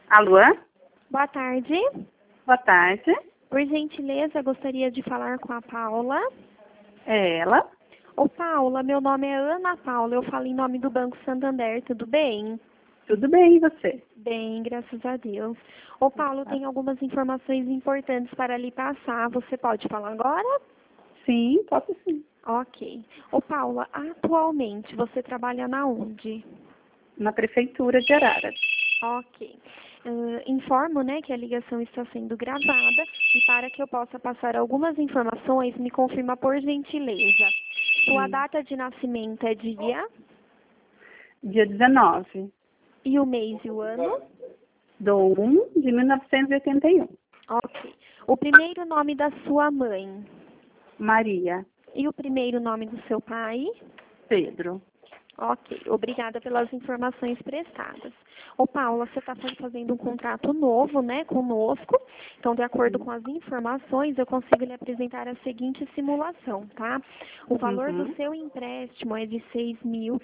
Alô? Boa tarde. Boa tarde. Por gentileza, gostaria de falar com a Paula. É ela? Ô, Paula, meu nome é Ana Paula, eu falo em nome do Banco Santander, tudo bem? Tudo bem, e você? Bem, graças a Deus. Ô, Paulo, tem algumas informações importantes para lhe passar. Você pode falar agora? Sim, posso sim. Ok. Ô, Paula, atualmente você trabalha na onde? Na Prefeitura de Araras. Ok. Informo, né, que a ligação está sendo gravada e para que eu possa passar algumas informações, me confirma por gentileza. Sua data de nascimento é dia Dia 19 e o mês e o ano? do 1 de 1981. Ok. O primeiro nome da sua mãe Maria. e o primeiro nome do seu pai? Pedro. Ok, obrigada pelas informações prestadas. Ô, Paula, você está fazendo um contrato novo, né, conosco. Então, de acordo com as informações, eu consigo lhe apresentar a seguinte simulação, tá? O valor do seu empréstimo é de R$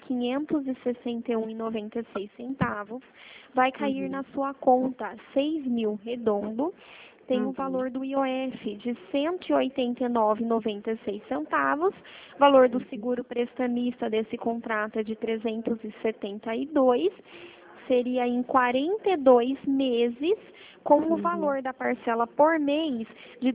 6.561,96. Vai cair na sua conta R$ 6.000 redondo. Tem o valor do IOF de R$ 189,96. Valor do seguro prestamista desse contrato é de 372. Seria em 42 meses, com o valor da parcela por mês de R$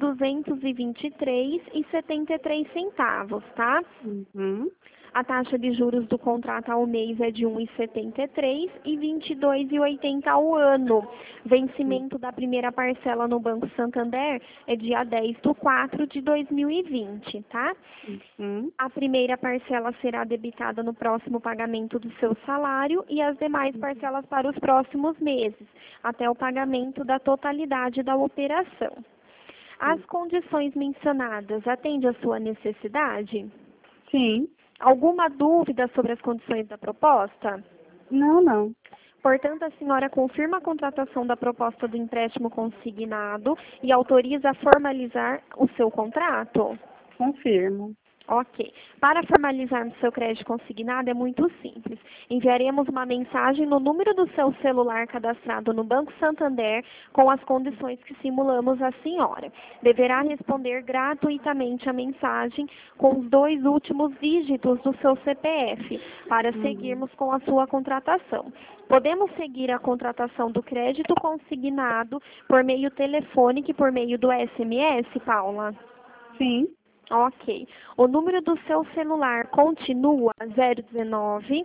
223,73, tá? A taxa de juros do contrato ao mês é de 1,73 e 22,80 ao ano. Vencimento da primeira parcela no Banco Santander é dia 10/4 de 2020, tá? A primeira parcela será debitada no próximo pagamento do seu salário e as demais parcelas para os próximos meses, até o pagamento da totalidade da operação. As condições mencionadas atendem à sua necessidade? Sim. Alguma dúvida sobre as condições da proposta? Não. Portanto, a senhora confirma a contratação da proposta do empréstimo consignado e autoriza a formalizar o seu contrato? Confirmo. Ok. Para formalizarmos seu crédito consignado é muito simples. Enviaremos uma mensagem no número do seu celular cadastrado no Banco Santander com as condições que simulamos à senhora. Deverá responder gratuitamente a mensagem com os 2 últimos dígitos do seu CPF para seguirmos com a sua contratação. Podemos seguir a contratação do crédito consignado por meio telefônico e por meio do SMS, Paula? Sim. Ok. O número do seu celular continua 019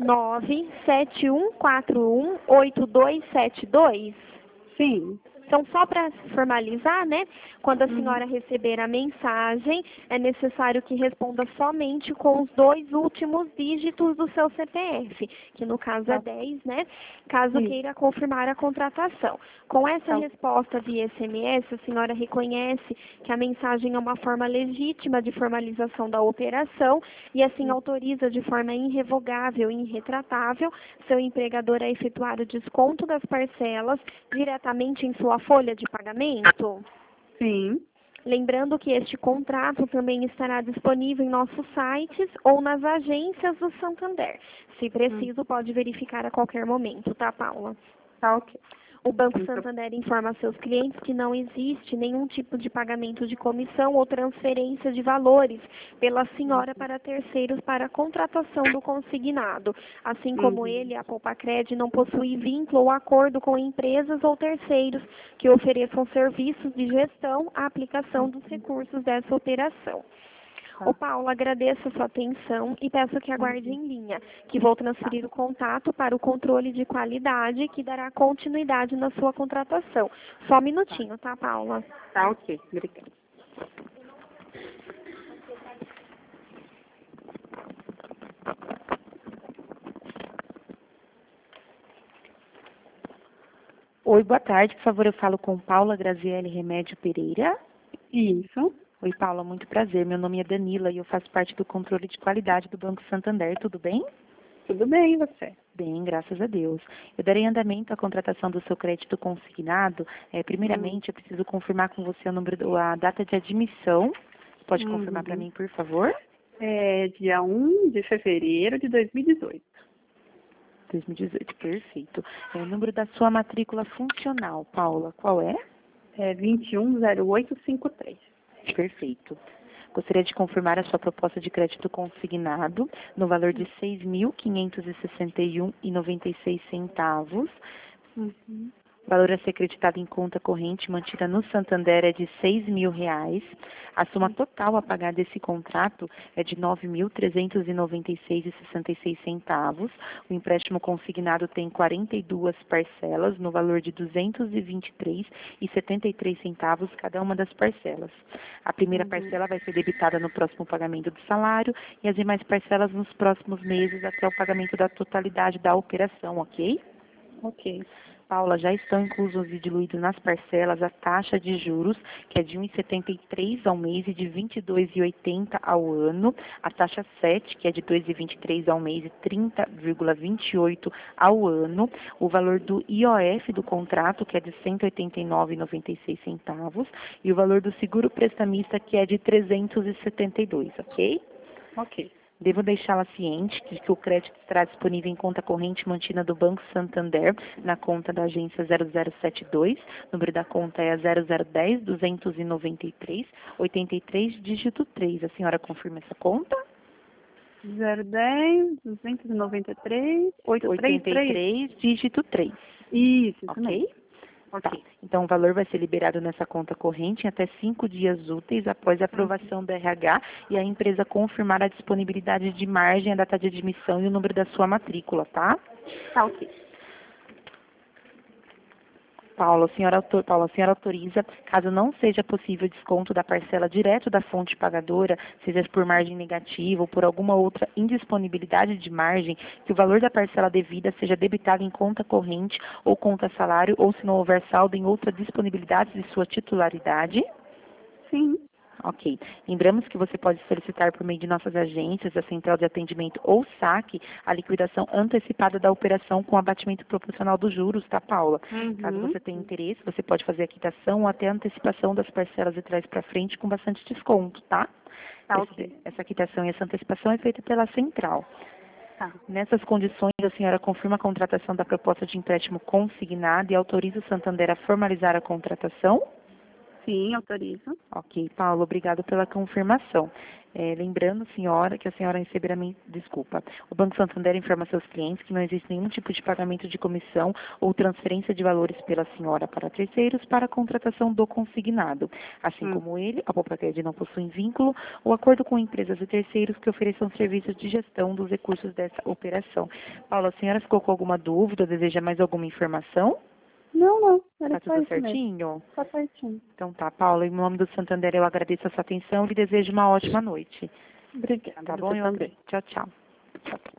97141 8272? Sim. Então, só para formalizar, né? Quando a senhora receber a mensagem, é necessário que responda somente com os 2 últimos dígitos do seu CPF, que no caso é 10, né? Caso queira confirmar a contratação. Com essa resposta via SMS, a senhora reconhece que a mensagem é uma forma legítima de formalização da operação e assim autoriza de forma irrevogável e irretratável seu empregador a efetuar o desconto das parcelas diretamente em sua folha de pagamento? Sim. Lembrando que este contrato também estará disponível em nossos sites ou nas agências do Santander. Se preciso, pode verificar a qualquer momento, tá, Paula? Tá ok. O Banco Santander informa a seus clientes que não existe nenhum tipo de pagamento de comissão ou transferência de valores pela senhora para terceiros para a contratação do consignado. Assim como ele, a Poupacred não possui vínculo ou acordo com empresas ou terceiros que ofereçam serviços de gestão à aplicação dos recursos dessa operação. Ô, Paulo, agradeço a sua atenção e peço que aguarde em linha, que vou transferir o contato para o controle de qualidade, que dará continuidade na sua contratação. Só um minutinho, tá, Paula? Tá ok. Obrigada. Oi, boa tarde. Por favor, eu falo com Paula Graziele Remédio Pereira. Isso. Oi, Paula, muito prazer. Meu nome é Danila e eu faço parte do controle de qualidade do Banco Santander. Tudo bem? Tudo bem, e você? Bem, graças a Deus. Eu darei andamento à contratação do seu crédito consignado. Primeiramente, eu preciso confirmar com você a data de admissão. Pode confirmar para mim, por favor? É dia 1 de fevereiro de 2018. 2018, perfeito. O número da sua matrícula funcional, Paula, qual é? É 210853. Perfeito. Gostaria de confirmar a sua proposta de crédito consignado no valor de R$ 6.561,96. Uhum. O valor a ser acreditado em conta corrente mantida no Santander é de R$ 6.000. A soma total a pagar desse contrato é de R$ 9.396,66. O empréstimo consignado tem 42 parcelas no valor de R$ 223,73 cada uma das parcelas. A primeira parcela vai ser debitada no próximo pagamento do salário e as demais parcelas nos próximos meses até o pagamento da totalidade da operação, ok? Ok. Paula, já estão inclusos e diluídos nas parcelas a taxa de juros, que é de 1,73 ao mês e de 22,80 ao ano, a taxa 7, que é de 2,23 ao mês e 30,28 ao ano, o valor do IOF do contrato, que é de R$ 189,96, e o valor do seguro prestamista, que é de 372, ok? Ok. Devo deixá-la ciente que o crédito estará disponível em conta corrente mantida do Banco Santander, na conta da agência 0072, número da conta é 0010-293-83, dígito 3. A senhora confirma essa conta? 010-293-833. dígito 3. Isso Ok? mesmo. Tá. Então, o valor vai ser liberado nessa conta corrente em até 5 dias úteis após a aprovação do RH e a empresa confirmar a disponibilidade de margem, a data de admissão e o número da sua matrícula, tá? Tá, ok. Paula, a senhora autoriza, caso não seja possível desconto da parcela direto da fonte pagadora, seja por margem negativa ou por alguma outra indisponibilidade de margem, que o valor da parcela devida seja debitado em conta corrente ou conta salário, ou se não houver saldo em outra disponibilidade de sua titularidade? Sim. Ok. Lembramos que você pode solicitar por meio de nossas agências, a central de atendimento ou saque, a liquidação antecipada da operação com abatimento proporcional dos juros, tá, Paula? Caso você tenha interesse, você pode fazer a quitação ou até a antecipação das parcelas de trás para frente com bastante desconto, tá? Tá, ok. Essa quitação e essa antecipação é feita pela central. Tá. Nessas condições, a senhora confirma a contratação da proposta de empréstimo consignado e autoriza o Santander a formalizar a contratação? Sim, autorizo. Ok, Paulo, obrigado pela confirmação. Lembrando, senhora, que a senhora receberá desculpa. O Banco Santander informa seus clientes que não existe nenhum tipo de pagamento de comissão ou transferência de valores pela senhora para terceiros para a contratação do consignado. Assim como ele, a Popacred não possui vínculo ou acordo com empresas e terceiros que ofereçam serviços de gestão dos recursos dessa operação. Paulo, a senhora ficou com alguma dúvida? Deseja mais alguma informação? Não. Era Tá só tudo isso mesmo. certinho? Tá certinho. Então tá, Paula, em nome do Santander eu agradeço a sua atenção e lhe desejo uma ótima noite. Obrigada. Tá Você bom? também. Tchau, tchau.